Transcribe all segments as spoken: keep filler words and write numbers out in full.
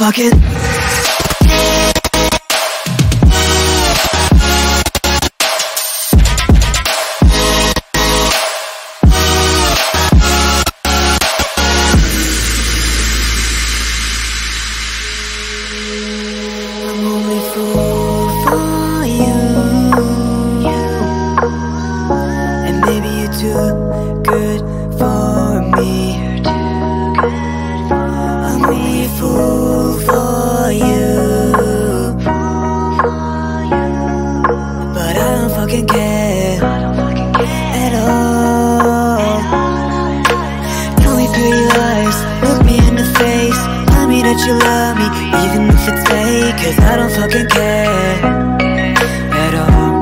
fucking I'm only fool for you, and maybe you're too good for me. I'm only a fool for you, but I don't fucking care at all. Tell me pretty lies, look me in the face, tell me that you love me, even if it's fake, cause I don't fucking care at all.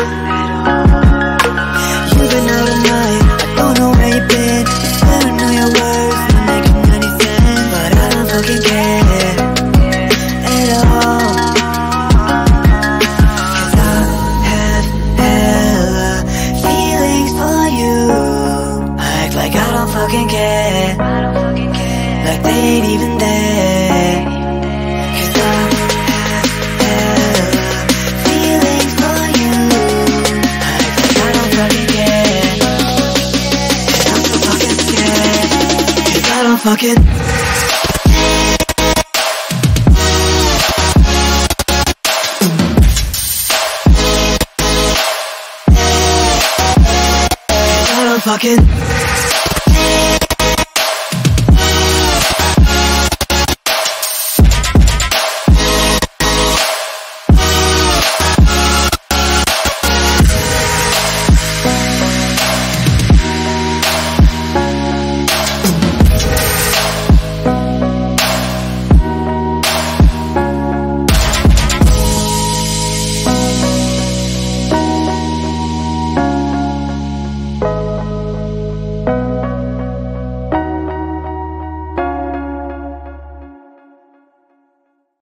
You've been out at night, I don't know where you've been, I don't know your words, don't make any sense, but I don't fucking care at all. Cause I have hella feelings for you, I act like I don't fucking care, like they ain't even there. Cause I have hella feelings for you, I act like I don't fucking care, cause I'm so fucking scared, cause I don't fucking I don't fucking